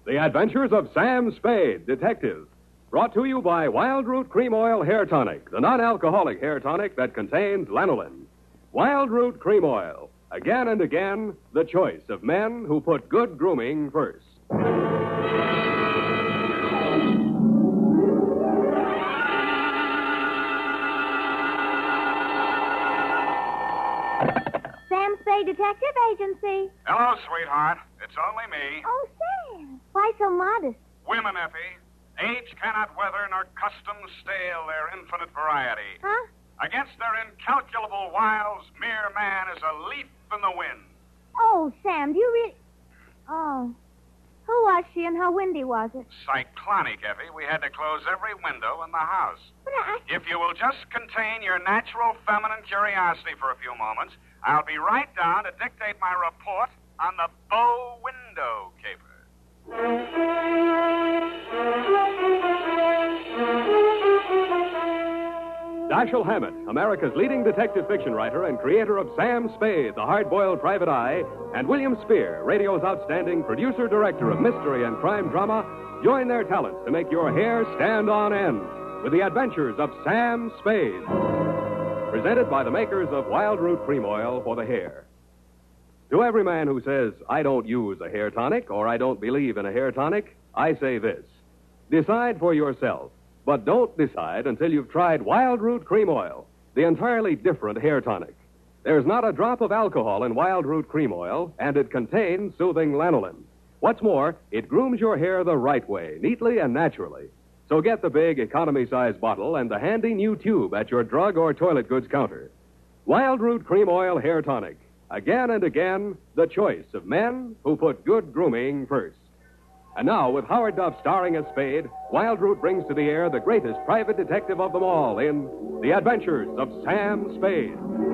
The Adventures of Sam Spade, Detective. Brought to you by Wild Root Cream Oil Hair Tonic, the non-alcoholic hair tonic that contains lanolin. Wild Root Cream Oil. Again and again, the choice of men who put good grooming first. Sam Spade Detective Agency. Hello, sweetheart. It's only me. Oh, Sam. Why so modest? Women, Effie. Age cannot weather nor custom stale their infinite variety. Huh? Against their incalculable wiles, mere man is a leaf in the wind. Oh, Sam, do you really... Oh. Who was she and how windy was it? Cyclonic, Effie. We had to close every window in the house. But If you will just contain your natural feminine curiosity for a few moments, I'll be right down to dictate my report on the bow window caper. Dashiell Hammett, America's leading detective fiction writer and creator of Sam Spade, the hard-boiled private eye, and William Spear, radio's outstanding producer-director of mystery and crime drama, join their talents to make your hair stand on end with the adventures of Sam Spade. Presented by the makers of Wild Root Cream Oil for the hair. To every man who says, I don't use a hair tonic or I don't believe in a hair tonic, I say this. Decide for yourself. But don't decide until you've tried Wild Root Cream Oil, the entirely different hair tonic. There's not a drop of alcohol in Wild Root Cream Oil, and it contains soothing lanolin. What's more, it grooms your hair the right way, neatly and naturally. So get the big economy-size bottle and the handy new tube at your drug or toilet goods counter. Wild Root Cream Oil Hair Tonic. Again and again, the choice of men who put good grooming first. And now, with Howard Duff starring as Spade, Wild Root brings to the air the greatest private detective of them all in The Adventures of Sam Spade.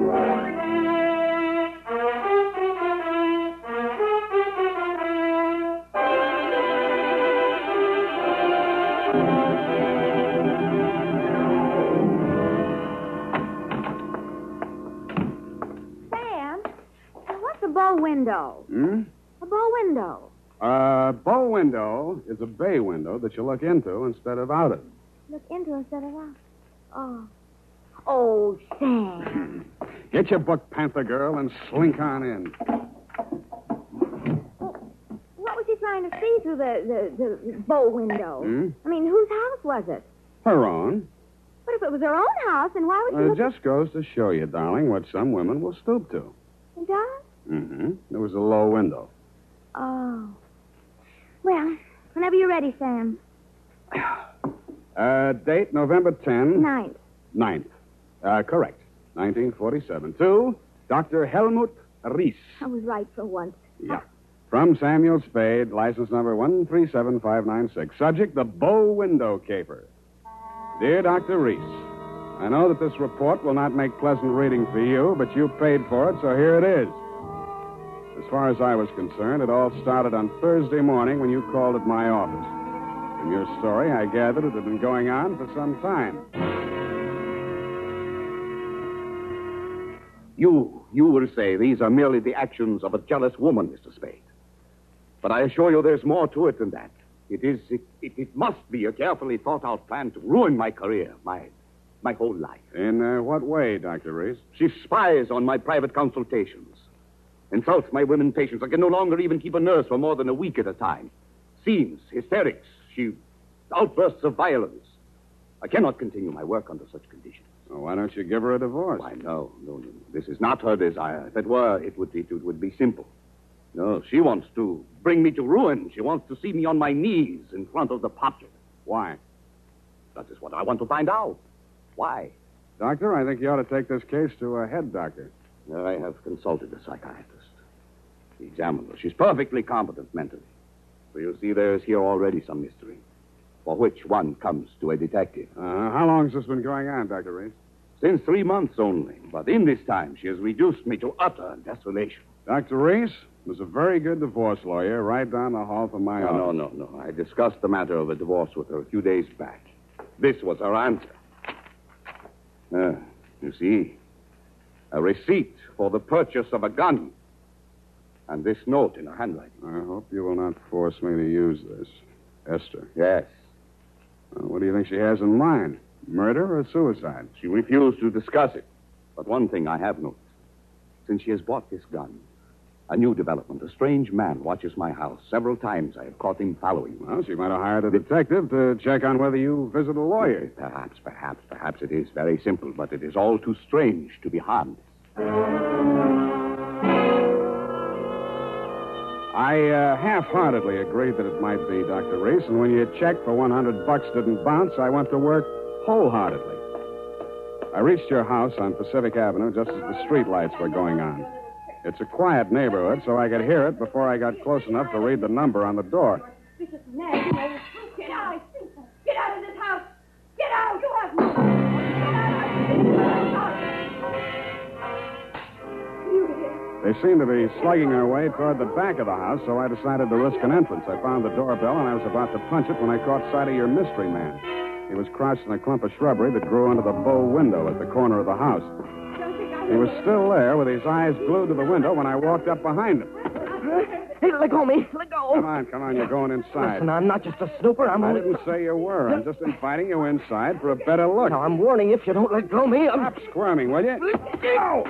Sam, what's a bow window? A bow window. Bow window is a bay window that you look into instead of out of. Look into instead of out. Oh. Oh, Sam. Get your book, Panther Girl, and slink on in. What was he trying to see through the bow window? I mean, whose house was it? Her own. But if it was her own house, then why would she It look... just goes to show you, darling, what some women will stoop to. It does? Mm-hmm. There was a low window. Oh. Well, whenever you're ready, Sam. Date November 10. 9th. 9th. Correct. 1947. To Dr. Helmut Ries. I was right for once. Yeah. From Samuel Spade, license number 137596. Subject, the bow window caper. Dear Dr. Ries, I know that this report will not make pleasant reading for you, but you paid for it, so here it is. As far as I was concerned, it all started on Thursday morning when you called at my office. From your story, I gathered it had been going on for some time. You will say these are merely the actions of a jealous woman, Mr. Spade. But I assure you there's more to it than that. It must be a carefully thought-out plan to ruin my career, my whole life. In what way, Dr. Reese? She spies on my private consultations, insults my women patients. I can no longer even keep a nurse for more than a week at a time. Scenes, hysterics, outbursts of violence. I cannot continue my work under such conditions. Well, why don't you give her a divorce? Why, no. This is not her desire. If it were, it would be simple. No, she wants to bring me to ruin. She wants to see me on my knees in front of the popular. Why? That is what I want to find out. Why? Doctor, I think you ought to take this case to a head doctor. I have consulted a psychiatrist. He examined her. She's perfectly competent mentally. So you see, there is here already some mystery, for which one comes to a detective. How long has this been going on, Dr. Reese? Since 3 months only. But in this time, she has reduced me to utter desolation. Dr. Reese was a very good divorce lawyer right down the hall from my office. No. I discussed the matter of a divorce with her a few days back. This was her answer. You see, a receipt for the purchase of a gun. And this note in her handwriting. I hope you will not force me to use this. Esther. Yes. What do you think she has in mind? Murder or suicide? She refused to discuss it. But one thing I have noticed. Since she has bought this gun, a new development. A strange man watches my house. Several times I have caught him following me. Well, she might have hired a detective to check on whether you visit a lawyer. Perhaps it is very simple, but it is all too strange to be harmless. I half-heartedly agreed that it might be, Dr. Reese, and when your check for $100 didn't bounce, I went to work wholeheartedly. I reached your house on Pacific Avenue just as the street lights were going on. It's a quiet neighborhood, so I could hear it before I got close enough to read the number on the door. Mrs. Ned, get out. Get out of this house. Get out. You have no... They seemed to be slugging their way toward the back of the house, so I decided to risk an entrance. I found the doorbell, and I was about to punch it when I caught sight of your mystery man. He was crouched in a clump of shrubbery that grew under the bow window at the corner of the house. He was still there with his eyes glued to the window when I walked up behind him. Hey, let go of me. Let go. Come on, you're going inside. Listen, I'm not just a snooper. I didn't say you were. I'm just inviting you inside for a better look. Now, I'm warning you, if you don't let go of me, Stop squirming, will you? Go!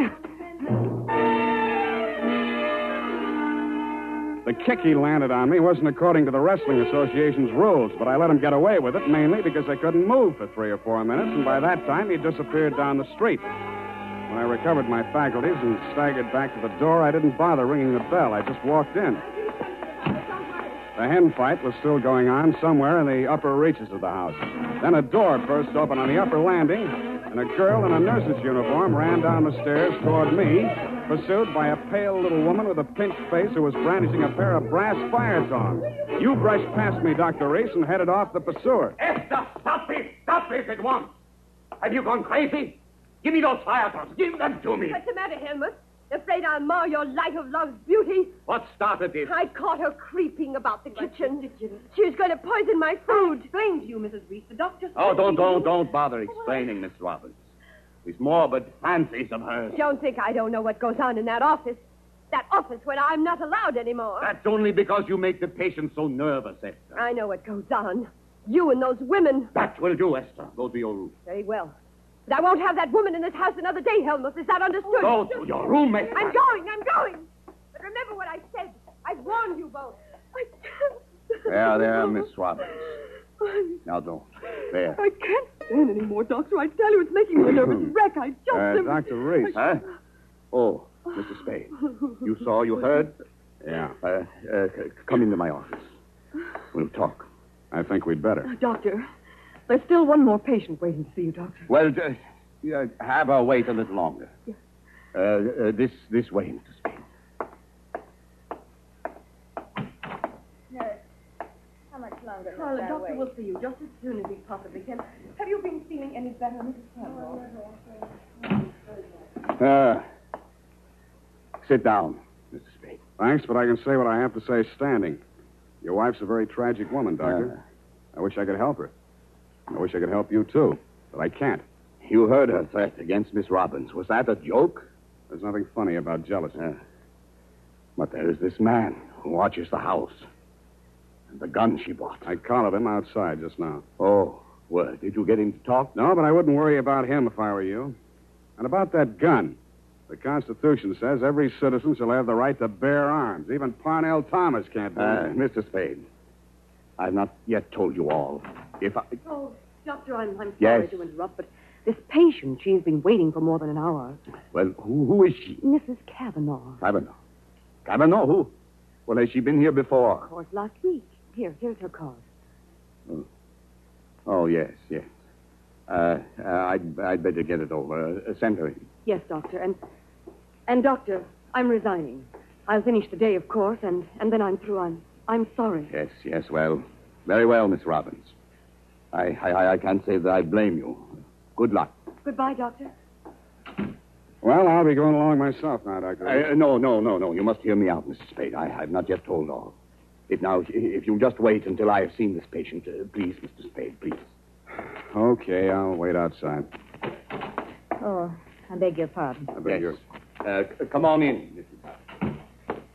The kick he landed on me wasn't according to the Wrestling Association's rules, but I let him get away with it mainly because I couldn't move for 3 or 4 minutes, and by that time he disappeared down the street. When I recovered my faculties and staggered back to the door, I didn't bother ringing the bell. I just walked in. The hen fight was still going on somewhere in the upper reaches of the house. Then a door burst open on the upper landing, and a girl in a nurse's uniform ran down the stairs toward me, pursued by a pale little woman with a pinched face who was brandishing a pair of brass fire tongs. You brushed past me, Dr. Reese, and headed off the pursuer. Esther, stop this! Stop this at once! Have you gone crazy? Give me those fire tongs. Give them to me. What's the matter, Helmut? Afraid I'll mar your light of love's beauty? What started this? I caught her creeping about the kitchen. She was going to poison my food. explain to you, Mrs. Reese. The doctor... Oh, don't bother explaining, Miss Roberts. These morbid fancies of hers. Don't think I don't know what goes on in that office. That office where I'm not allowed anymore. That's only because you make the patient so nervous, Esther. I know what goes on. You and those women. That will do, Esther. Go to your room. Very well. But I won't have that woman in this house another day, Helmut. Is that understood? Go to your room, Esther. I'm going. But remember what I said. I've warned you both. I can't. There, Miss Roberts. Now don't. There. I can't stand anymore, Doctor. I tell you, it's making me a nervous wreck. I just... Dr. Reese. Huh? Oh, Mr. Spade. You saw, you heard? Yeah. Come into my office. We'll talk. I think we'd better. Doctor, there's still one more patient waiting to see you, Doctor. Well, have her wait a little longer. Yes. This way, Mr. Spade. Nurse, how much longer must Well, the I doctor wait? will see you just as soon as he possibly can. Have you been feeling any better, Mrs. Campbell? Sit down, Mr. Spade. Thanks, but I can say what I have to say standing. Your wife's a very tragic woman, Doctor. I wish I could help her. I wish I could help you, too, but I can't. You heard her threat against Miss Robbins. Was that a joke? There's nothing funny about jealousy. But there is this man who watches the house. And the gun she bought. I collared him outside just now. Oh, well, did you get him to talk? No, but I wouldn't worry about him if I were you. And about that gun. The Constitution says every citizen shall have the right to bear arms. Even Parnell Thomas can't do that. Mr. Spade, I've not yet told you all. If I... Oh, Doctor, I'm sorry Yes. to interrupt, but this patient, she's been waiting for more than an hour. Well, who is she? Mrs. Kavanaugh. Kavanaugh. Kavanaugh, who? Well, has she been here before? Of course, last week. Here's her card. Oh, yes. I'd better get it over. Send her in. Yes, Doctor, and Doctor, I'm resigning. I'll finish the day, of course, and then I'm through. I'm sorry. Yes, well. Very well, Miss Robbins. I can't say that I blame you. Good luck. Goodbye, Doctor. Well, I'll be going along myself now, Doctor. No. You must hear me out, Mrs. Spade. I've not yet told all. If you'll just wait until I have seen this patient, please, Mr. Spade, please. Okay, I'll wait outside. Oh, I beg your pardon. I beg yours. Come on in, Mrs. Hart.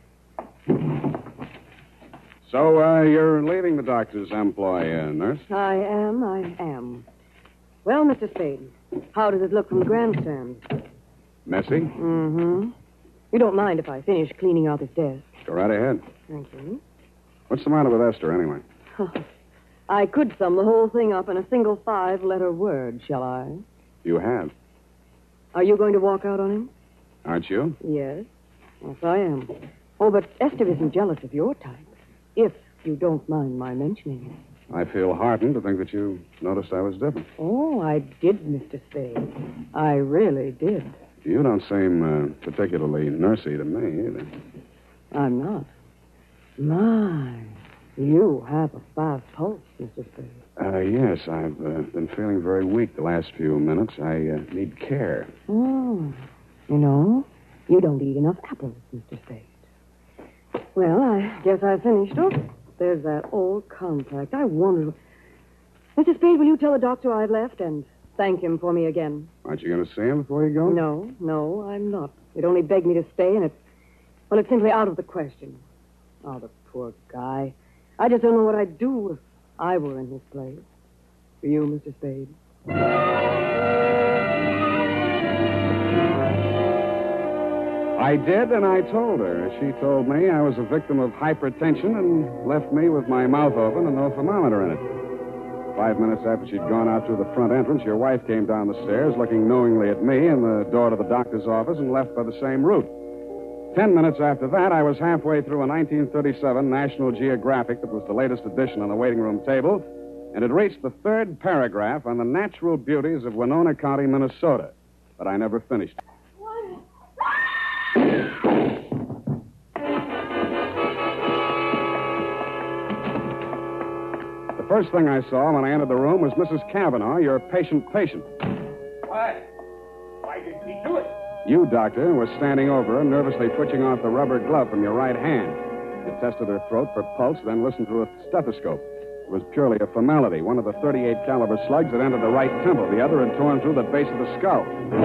So, you're leaving the doctor's employ, nurse? I am. Well, Mr. Spade, how does it look from the grandstand? Messy? Mm-hmm. You don't mind if I finish cleaning out his desk? Go right ahead. Thank you. What's the matter with Esther, anyway? I could sum the whole thing up in a single 5-letter word, shall I? You have. Are you going to walk out on him? Aren't you? Yes. Yes, I am. Oh, but Esther isn't jealous of your type. If you don't mind my mentioning it. I feel heartened to think that you noticed I was different. Oh, I did, Mr. Spade. I really did. You don't seem particularly nursey to me, either. I'm not. My, you have a fast pulse, Mr. Spade. Yes, I've been feeling very weak the last few minutes. I need care. Oh, you know, you don't eat enough apples, Mr. Spade. Well, I guess I finished. Oh, there's that old contract. I wonder... Mr. Spade, will you tell the doctor I've left and thank him for me again? Aren't you going to see him before you go? No, I'm not. He'd only begged me to stay, and it's simply out of the question. Oh, the poor guy. I just don't know what I'd do if I were in his place. For you, Mr. Spade. I did, and I told her. She told me I was a victim of hypertension and left me with my mouth open and no thermometer in it. 5 minutes after she'd gone out through the front entrance, your wife came down the stairs, looking knowingly at me and the door to the doctor's office, and left by the same route. 10 minutes after that, I was halfway through a 1937 National Geographic that was the latest edition on the waiting room table, and had reached the third paragraph on the natural beauties of Winona County, Minnesota. But I never finished. The first thing I saw when I entered the room was Mrs. Kavanaugh, your patient. Why did he do it? You, Doctor, were standing over her, nervously twitching off the rubber glove from your right hand. You tested her throat for pulse, then listened through a stethoscope. It was purely a formality. One of the .38 caliber slugs had entered the right temple. The other had torn through the base of the skull.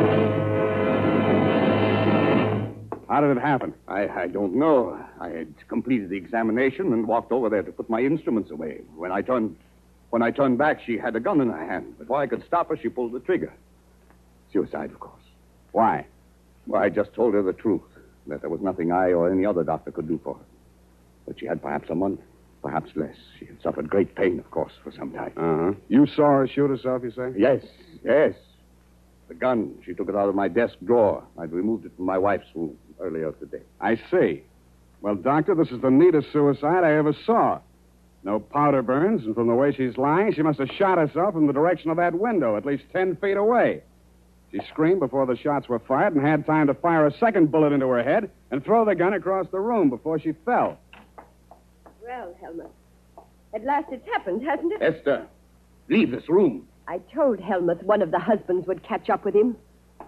How did it happen? I don't know. I had completed the examination and walked over there to put my instruments away. When I turned back, she had a gun in her hand. Before I could stop her, she pulled the trigger. Suicide, of course. Why? Well, I just told her the truth, that there was nothing I or any other doctor could do for her. But she had perhaps a month, perhaps less. She had suffered great pain, of course, for some time. Uh-huh. You saw her shoot herself, you say? Yes. The gun, she took it out of my desk drawer. I'd removed it from my wife's room earlier today. I see. Well, Doctor, this is the neatest suicide I ever saw. No powder burns, and from the way she's lying, she must have shot herself in the direction of that window, at least 10 feet away. She screamed before the shots were fired and had time to fire a second bullet into her head and throw the gun across the room before she fell. Well, Helmut, at last it's happened, hasn't it? Esther, leave this room. I told Helmut one of the husbands would catch up with him.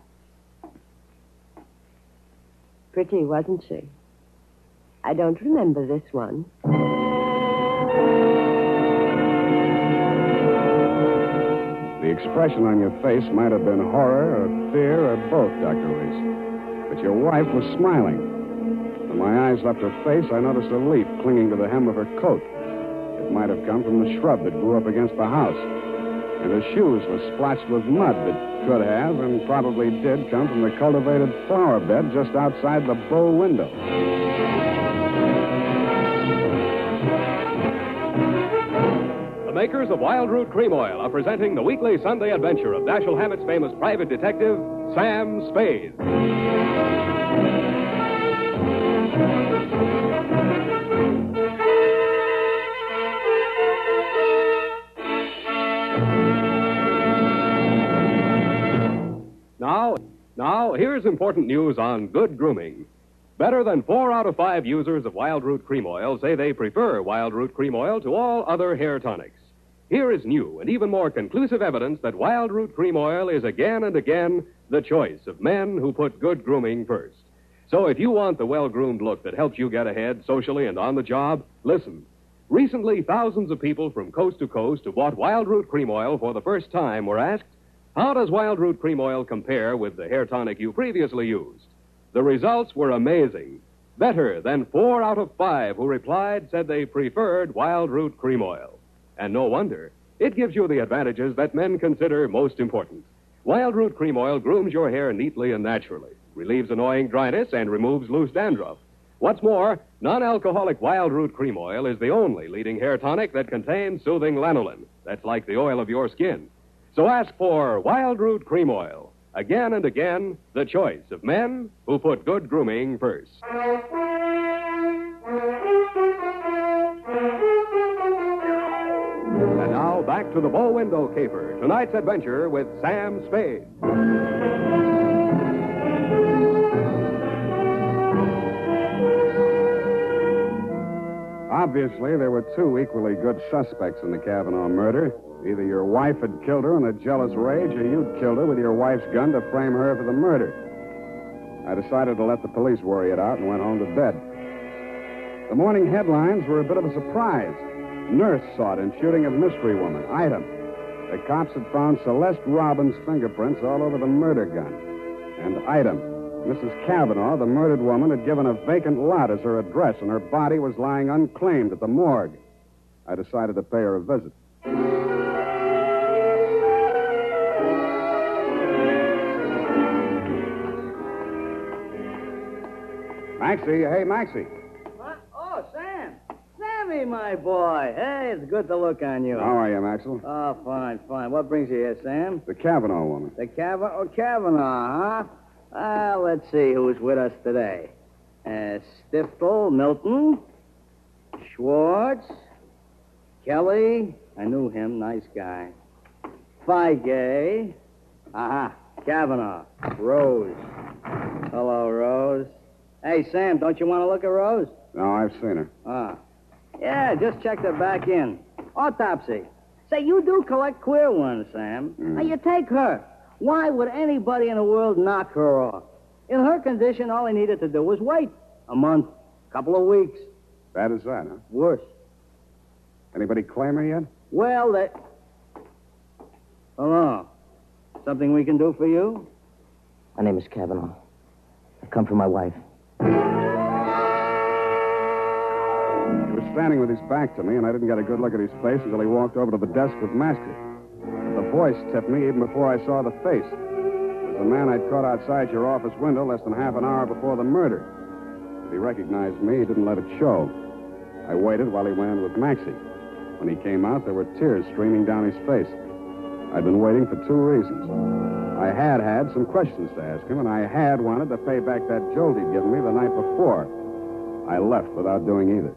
Pretty, wasn't she? I don't remember this one. The expression on your face might have been horror or fear or both, Dr. Reese. But your wife was smiling. When my eyes left her face, I noticed a leaf clinging to the hem of her coat. It might have come from the shrub that grew up against the house. And her shoes were splotched with mud that could have and probably did come from the cultivated flower bed just outside the bow window. The makers of Wild Root Cream Oil are presenting the weekly Sunday adventure of Dashiell Hammett's famous private detective, Sam Spade. Now, here's important news on good grooming. Better than 4 out of 5 users of Wild Root Cream Oil say they prefer Wild Root Cream Oil to all other hair tonics. Here is new and even more conclusive evidence that Wild Root Cream Oil is again and again the choice of men who put good grooming first. So if you want the well-groomed look that helps you get ahead socially and on the job, listen. Recently, thousands of people from coast to coast who bought Wild Root Cream Oil for the first time were asked, how does Wild Root Cream Oil compare with the hair tonic you previously used? The results were amazing. Better than 4 out of 5 who replied said they preferred Wild Root Cream Oil. And no wonder. It gives you the advantages that men consider most important. Wild Root Cream Oil grooms your hair neatly and naturally, relieves annoying dryness, and removes loose dandruff. What's more, non-alcoholic Wild Root Cream Oil is the only leading hair tonic that contains soothing lanolin. That's like the oil of your skin. So ask for Wild Root Cream Oil. Again and again, the choice of men who put good grooming first. And now back to the bow window caper. Tonight's adventure with Sam Spade. Obviously, there were 2 equally good suspects in the Kavanaugh murder. Either your wife had killed her in a jealous rage, or you'd killed her with your wife's gun to frame her for the murder. I decided to let the police worry it out and went home to bed. The morning headlines were a bit of a surprise. Nurse sought in shooting of mystery woman. Item. The cops had found Celeste Robbins' fingerprints all over the murder gun. And item. Mrs. Kavanaugh, the murdered woman, had given a vacant lot as her address, and her body was lying unclaimed at the morgue. I decided to pay her a visit. Maxie, hey, Maxie. What? Oh, Sam. Sammy, my boy. Hey, it's good to look on you. How are you, Maxwell? Oh, fine, fine. What brings you here, Sam? The Kavanaugh woman. The Kavanaugh, huh? Let's see who's with us today. Stiftel, Milton, Schwartz, Kelly. I knew him. Nice guy. Feige. Aha. Kavanaugh. Rose. Hello, Rose. Hey, Sam, don't you want to look at Rose? No, I've seen her. Ah. Yeah, just checked her back in. Autopsy. Say, you do collect queer ones, Sam. Now, you take her. Why would anybody in the world knock her off? In her condition, all he needed to do was wait. A month. Couple of weeks. Bad as that, huh? Worse. Anybody claim her yet? Well, they... Hello. Something we can do for you? My name is Kavanaugh. I come for my wife. He was standing with his back to me, and I didn't get a good look at his face until he walked over to the desk with Master. The voice tipped me even before I saw the face. It was the man I'd caught outside your office window less than half an hour before the murder. If he recognized me, he didn't let it show. I waited while he went in with Maxie. When he came out, there were tears streaming down his face. I'd been waiting for 2 reasons. I had some questions to ask him, and I had wanted to pay back that jolt he'd given me the night before. I left without doing either.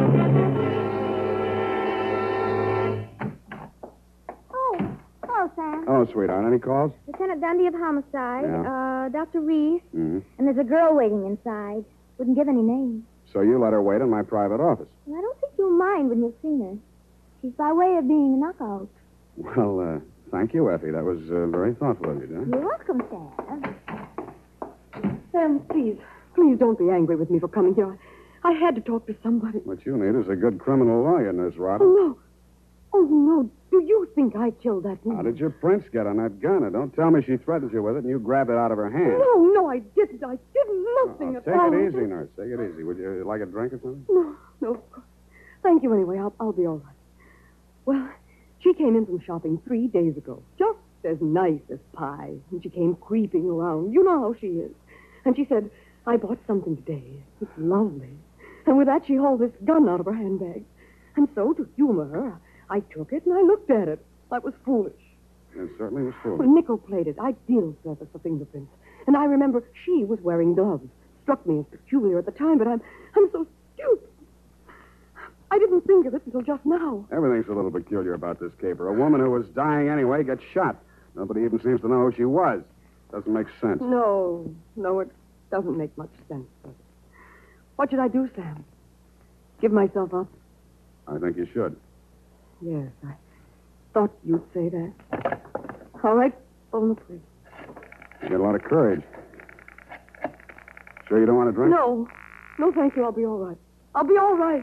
Hello, Sam. Oh, sweetheart. Any calls? Lieutenant Dundee of Homicide, Yeah. Dr. Reese, Mm-hmm. and there's a girl waiting inside. Wouldn't give any names. So you let her wait in my private office. And I don't think you'll mind when you've seen her. She's by way of being a knockout. Well, thank you, Effie. That was very thoughtful of you, John. You're welcome, Sam. Sam, please don't be angry with me for coming here. I had to talk to somebody. What you need is a good criminal lawyer, Nurse Robin. Oh, no. Oh, no. Do you think I killed that woman? How did your prints get on that gun? And don't tell me she threatened you with it and you grabbed it out of her hand. No, I didn't. I did nothing at all. Take it easy, Nurse. Take it easy. Would you like a drink or something? No, of course. Thank you anyway. I'll be all right. Well, she came in from shopping 3 days ago. Just as nice as pie. And she came creeping around. You know how she is. And she said, I bought something today. It's lovely. And with that, she hauled this gun out of her handbag. And so, to humor her, I took it and I looked at it. That was foolish. It certainly was foolish. Well, nickel-plated, ideal surface for fingerprints. And I remember she was wearing gloves. Struck me as peculiar at the time, but I'm so stupid. I didn't think of it until just now. Everything's a little peculiar about this caper. A woman who was dying anyway gets shot. Nobody even seems to know who she was. Doesn't make sense. No, it doesn't make much sense, does it? What should I do, Sam? Give myself up? I think you should. Yes, I thought you'd say that. All right, phone the police. You got a lot of courage. Sure you don't want a drink? No, thank you. I'll be all right. I'll be all right.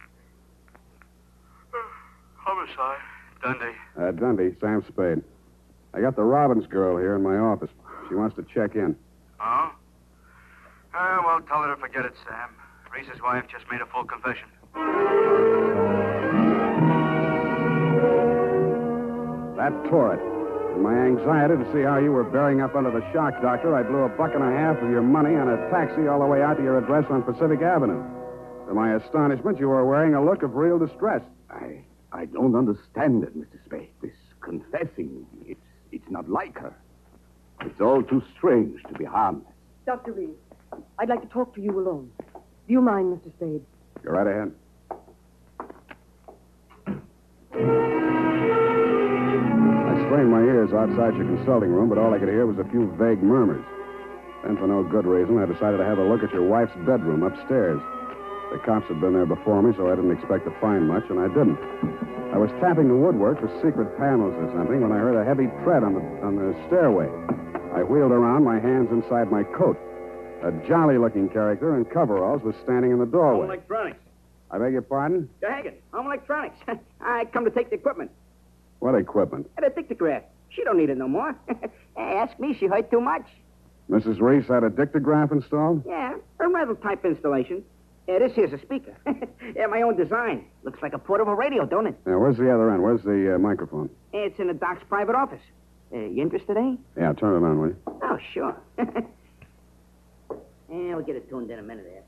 Homicide. Dundee. Dundee, Sam Spade. I got the Robbins girl here in my office. She wants to check in. Oh? Well, tell her to forget it, Sam. Reese's wife just made a full confession. That tore it. In my anxiety to see how you were bearing up under the shock, Doctor, I blew $1.50 of your money on a taxi all the way out to your address on Pacific Avenue. To my astonishment, you were wearing a look of real distress. I don't understand it, Mr. Spade. This confessing, it's not like her. It's all too strange to be harmless. Dr. Reed, I'd like to talk to you alone. Do you mind, Mr. Spade? Go right ahead. I strained my ears outside your consulting room, but all I could hear was a few vague murmurs. Then, for no good reason, I decided to have a look at your wife's bedroom upstairs. The cops had been there before me, so I didn't expect to find much, and I didn't. I was tapping the woodwork for secret panels or something when I heard a heavy tread on the stairway. I wheeled around, my hands inside my coat. A jolly-looking character in coveralls was standing in the doorway. Home Electronics. I beg your pardon? Hagen, Home Electronics. I come to take the equipment. What equipment? The dictograph. She don't need it no more. Ask me, she heard too much. Mrs. Reese had a dictograph installed? Yeah, a rental type installation. This here's a speaker. My own design. Looks like a portable radio, don't it? Yeah, where's the other end? Where's the microphone? It's in the doc's private office. You interested, eh? Yeah, turn it on, will you? Oh, sure. We'll get it tuned in a minute there.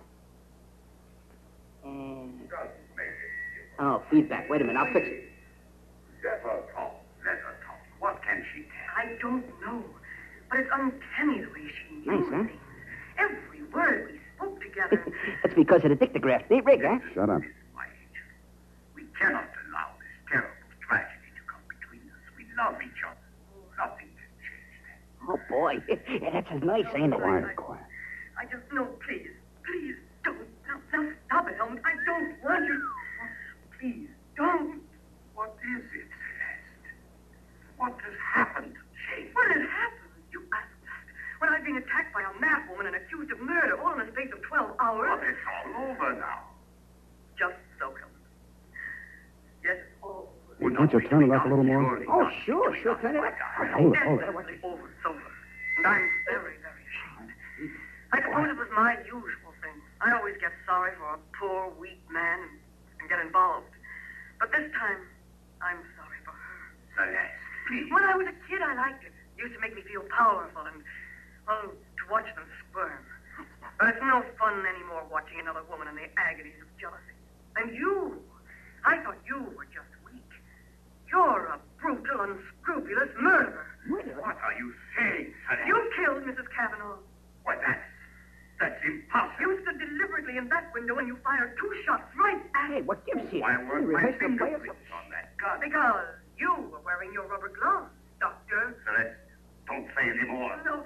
Oh, feedback. Wait a minute, I'll fix it. Let her talk. What can she tell? I don't know. But it's uncanny the way she knew Nice, huh? things. Every word we spoke together. That's because of the dictograph. They rig, huh? Shut up. My angel, we cannot allow this terrible tragedy to come between us. We love each other. Nothing can change that. Oh, boy. That's as nice, ain't it? Quiet. I just know, please don't. Now stop it, Helmut. I don't want you. Please don't. What is it, Celeste? What has happened to Jane? What has happened? You asked that. When I've been attacked by a mad woman and accused of murder all in the space of 12 hours. But it's all over now. Just so, Helmut. Yes, it's all over. Well, can't you turn it up a little more? Oh, sure, turn it up. Hold it. Definitely over. It's over. And I'm very, very ashamed. I suppose it was my usual thing. I always get sorry for a poor, weak man and get involved. But this time, I'm sorry for her. Celeste, please. When I was a kid, I liked it. It used to make me feel powerful and, well, to watch them squirm. But it's no fun anymore watching another woman in the agonies of jealousy. And you, I thought you were just weak. You're a brutal, unscrupulous murderer. What are you saying, Celeste? You killed Mrs. Cavanaugh. Why, that's impossible. You stood deliberately in that window and you fired 2 shots right at Hey, what gives you? Why weren't my rehearsed the players? fingerprints on that gun? because you were wearing your rubber gloves, Doctor. Celeste, don't say any more. No.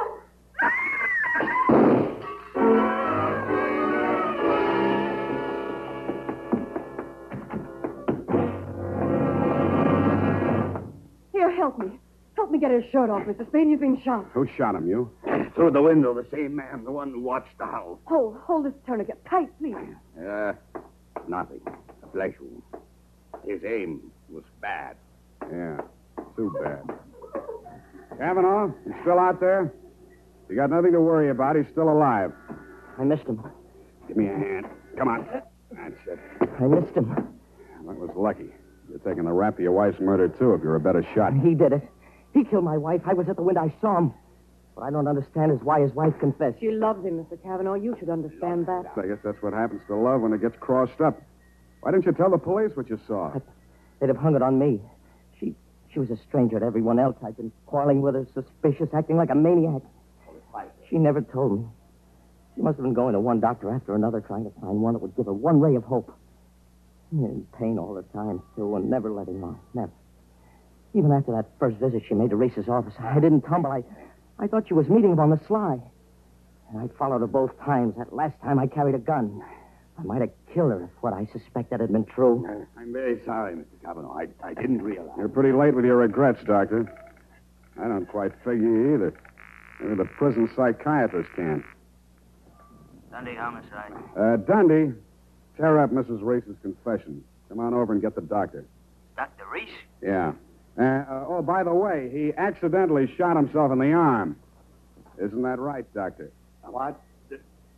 Here, help me. Help me get his shirt off, Mr. Spade. He's been shot. Who shot him, you? Through the window, the same man, the one who watched the house. Hold this tourniquet tight, please. Nothing. A flesh wound. His aim was bad. Yeah, too bad. Kavanaugh, you still out there? You got nothing to worry about. He's still alive. I missed him. Give me a hand. Come on. That's it. I missed him. That was lucky. You're taking the rap for your wife's murder, too, if you're a better shot. He did it. He killed my wife. I was at the window. I saw him. What I don't understand is why his wife confessed. She loves him, Mr. Kavanaugh. You should understand that. I guess that's what happens to love when it gets crossed up. Why didn't you tell the police what you saw? They'd have hung it on me. She was a stranger to everyone else. I'd been quarreling with her, suspicious, acting like a maniac. She never told me. She must have been going to one doctor after another, trying to find one that would give her one ray of hope. In pain all the time, too, and never letting on. Never. Even after that first visit she made to Reese's office, I didn't tumble. I thought she was meeting him on the sly. And I followed her both times. That last time I carried a gun. I might have killed her if what I suspected had been true. I'm very sorry, Mr. Cavanaugh. I didn't realize. You're pretty late with your regrets, Doctor. I don't quite figure either. Maybe the prison psychiatrist can. Dundee homicide. Dundee, tear up Mrs. Reese's confession. Come on over and get the doctor. Dr. Reese? Yeah. By the way, he accidentally shot himself in the arm. Isn't that right, Doctor? What?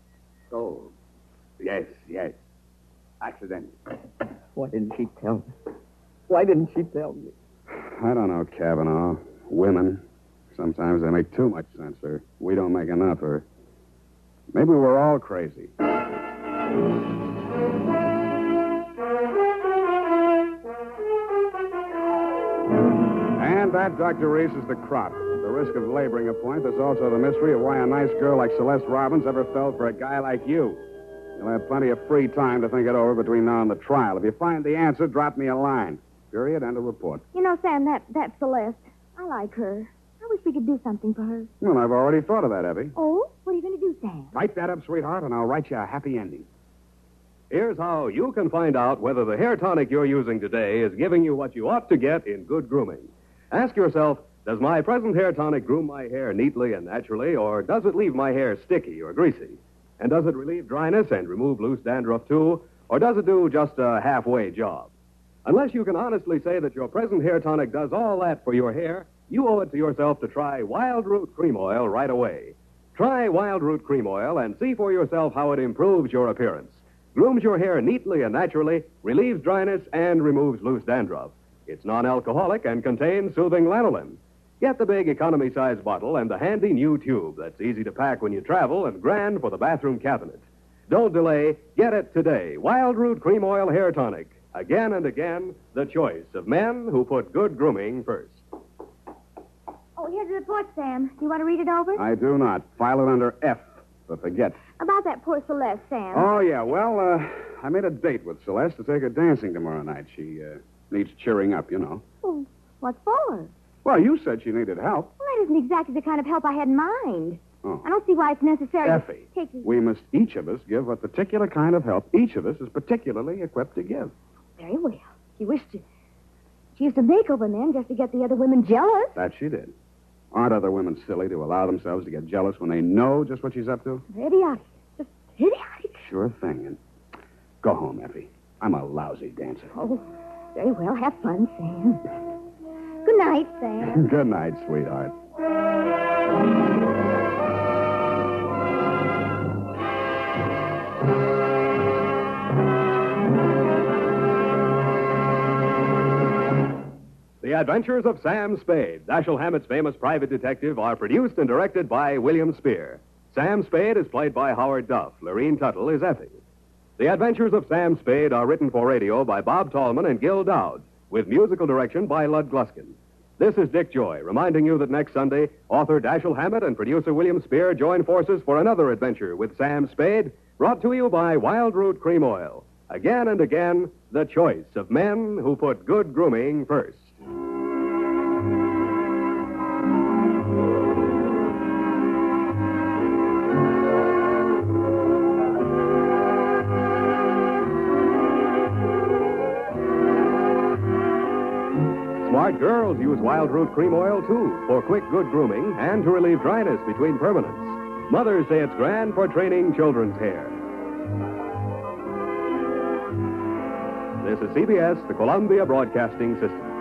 So, yes. Accident. Why didn't she tell me? Why didn't she tell me? I don't know, Kavanaugh. Women, sometimes they make too much sense, or we don't make enough, or maybe we're all crazy. And that, Dr. Reese, is the crop. The risk of laboring a point. There's also the mystery of why a nice girl like Celeste Robbins ever fell for a guy like you. You'll have plenty of free time to think it over between now and the trial. If you find the answer, drop me a line. Period. End of report. You know, Sam, that Celeste, I like her. I wish we could do something for her. Well, I've already thought of that, Effie. Oh? What are you going to do, Sam? Type that up, sweetheart, and I'll write you a happy ending. Here's how you can find out whether the hair tonic you're using today is giving you what you ought to get in good grooming. Ask yourself, does my present hair tonic groom my hair neatly and naturally, or does it leave my hair sticky or greasy? And does it relieve dryness and remove loose dandruff, too, or does it do just a halfway job? Unless you can honestly say that your present hair tonic does all that for your hair, you owe it to yourself to try Wild Root Cream Oil right away. Try Wild Root Cream Oil and see for yourself how it improves your appearance, grooms your hair neatly and naturally, relieves dryness, and removes loose dandruff. It's non-alcoholic and contains soothing lanolin. Get the big economy-size bottle and the handy new tube that's easy to pack when you travel and grand for the bathroom cabinet. Don't delay. Get it today. Wild Root Cream Oil Hair Tonic. Again and again, the choice of men who put good grooming first. Oh, here's the report, Sam. Do you want to read it over? I do not. File it under F, for forget. About that poor Celeste, Sam. Oh, yeah. Well, I made a date with Celeste to take her dancing tomorrow night. She needs cheering up, you know. Oh, what for? Well, you said she needed help. Well, that isn't exactly the kind of help I had in mind. Oh. I don't see why it's necessary Effie, to take... we must each of us give a particular kind of help each of us is particularly equipped to give. Very well. She used to make over men just to get the other women jealous. That she did. Aren't other women silly to allow themselves to get jealous when they know just what she's up to? Idiotic. Just idiotic. Sure thing. And go home, Effie. I'm a lousy dancer. Oh, very well. Have fun, Sam. Good night, Sam. Good night, sweetheart. The Adventures of Sam Spade, Dashiell Hammett's famous private detective, are produced and directed by William Spear. Sam Spade is played by Howard Duff. Lorene Tuttle is Effie. The Adventures of Sam Spade are written for radio by Bob Tallman and Gil Dowd, with musical direction by Lud Gluskin. This is Dick Joy, reminding you that next Sunday, author Dashiell Hammett and producer William Spear join forces for another adventure with Sam Spade, brought to you by Wild Root Cream Oil. Again and again, the choice of men who put good grooming first. Smart girls use Wild Root Cream Oil, too, for quick, good grooming and to relieve dryness between permanents. Mothers say it's grand for training children's hair. This is CBS, the Columbia Broadcasting System.